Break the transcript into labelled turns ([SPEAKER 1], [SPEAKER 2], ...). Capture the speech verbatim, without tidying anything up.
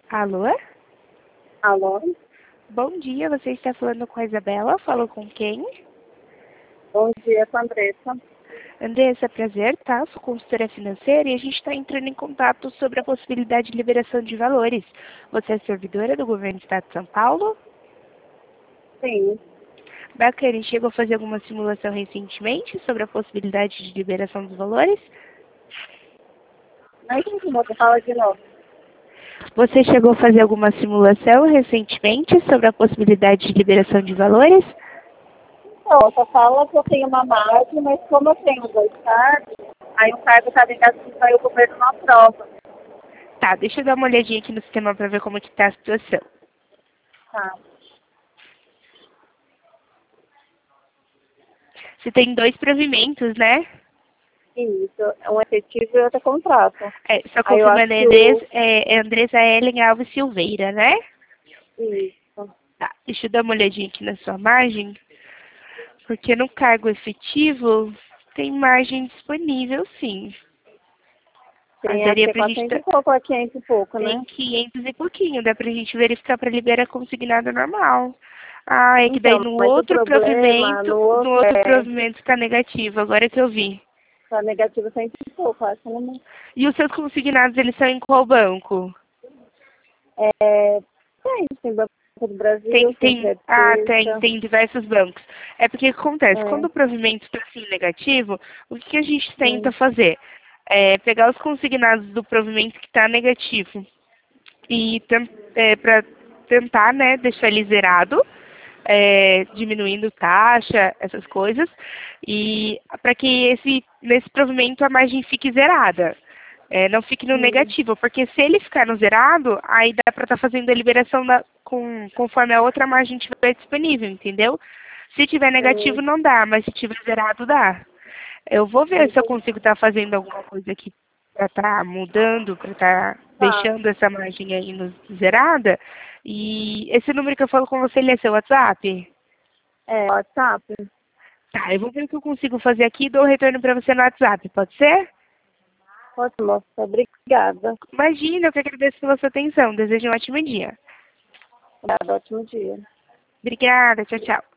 [SPEAKER 1] Alô?
[SPEAKER 2] Alô?
[SPEAKER 1] Bom dia, você está falando com a Isabela? Falou com quem?
[SPEAKER 2] Bom dia, com a Andressa.
[SPEAKER 1] Andressa, prazer, tá? Sou consultora financeira e a gente está entrando em contato sobre a possibilidade de liberação de valores. Você é servidora do governo do estado de São Paulo?
[SPEAKER 2] Sim.
[SPEAKER 1] Bacana, e chegou a fazer alguma simulação recentemente sobre a possibilidade de liberação dos valores?
[SPEAKER 2] Não entendi, você fala de novo.
[SPEAKER 1] Você chegou a fazer alguma simulação recentemente sobre a possibilidade de liberação de valores?
[SPEAKER 2] Então, só fala que eu tenho uma margem, mas como eu tenho dois cargos, aí o cargo está negativo, aí o governo não aprova.
[SPEAKER 1] Tá, deixa eu dar uma olhadinha aqui no sistema para ver como que está a situação.
[SPEAKER 2] Tá.
[SPEAKER 1] Você tem dois provimentos, né?
[SPEAKER 2] Isso, é um efetivo e outro é contrato.
[SPEAKER 1] É, só
[SPEAKER 2] Aí eu acho
[SPEAKER 1] confirmando, é,
[SPEAKER 2] que
[SPEAKER 1] Andressa,
[SPEAKER 2] o...
[SPEAKER 1] é, é Andressa Ellen Alves Silveira, né?
[SPEAKER 2] Isso.
[SPEAKER 1] Tá, deixa eu dar uma olhadinha aqui na sua margem, porque no cargo efetivo tem margem disponível, sim. Aí
[SPEAKER 2] Tem acho
[SPEAKER 1] daria
[SPEAKER 2] que é
[SPEAKER 1] pra gente...
[SPEAKER 2] quatrocentos
[SPEAKER 1] Tá,
[SPEAKER 2] e pouco, é quinhentos e pouco,
[SPEAKER 1] tem
[SPEAKER 2] né?
[SPEAKER 1] quinhentos e pouquinho, dá pra gente verificar para liberar consignado normal. Ah, é que daí
[SPEAKER 2] Então,
[SPEAKER 1] no
[SPEAKER 2] mas o
[SPEAKER 1] outro
[SPEAKER 2] problema
[SPEAKER 1] provimento,
[SPEAKER 2] no
[SPEAKER 1] no
[SPEAKER 2] outro
[SPEAKER 1] outro
[SPEAKER 2] é
[SPEAKER 1] provimento tá negativo, agora que eu vi.
[SPEAKER 2] tá negativo cento e pouco, acho, né?
[SPEAKER 1] E os seus consignados, eles são em qual banco?
[SPEAKER 2] É, tem, tem Banco do
[SPEAKER 1] Tem,
[SPEAKER 2] Brasil, tem
[SPEAKER 1] tem, ah, tem,
[SPEAKER 2] Credista,
[SPEAKER 1] tem diversos bancos. É porque o que acontece? Quando
[SPEAKER 2] é,
[SPEAKER 1] o provimento está assim negativo, o que, que a gente tenta
[SPEAKER 2] sim.
[SPEAKER 1] fazer? É pegar os consignados do provimento que está negativo e é, para tentar, né, deixar ele zerado, é, diminuindo taxa, essas coisas, e para que esse, nesse provimento a margem fique zerada. É, não fique no
[SPEAKER 2] Hum,
[SPEAKER 1] negativo, porque se ele ficar no zerado, aí dá para estar fazendo a liberação da, com, conforme a outra margem estiver disponível, entendeu? Se tiver negativo
[SPEAKER 2] sei,
[SPEAKER 1] não dá, mas se tiver zerado dá. Eu vou ver se eu
[SPEAKER 2] entendi.
[SPEAKER 1] consigo estar fazendo alguma coisa aqui para estar mudando, para estar
[SPEAKER 2] Tá,
[SPEAKER 1] deixando essa margem aí no, zerada. E esse número que eu falo com você, ele é seu WhatsApp?
[SPEAKER 2] é, WhatsApp?
[SPEAKER 1] Tá, eu vou ver o que eu consigo fazer aqui e dou o retorno para você no WhatsApp, pode ser?
[SPEAKER 2] Ótimo, moça, obrigada.
[SPEAKER 1] Imagina, eu que agradeço pela sua atenção. Desejo um ótimo dia.
[SPEAKER 2] Obrigada, ótimo dia.
[SPEAKER 1] Obrigada, tchau, tchau.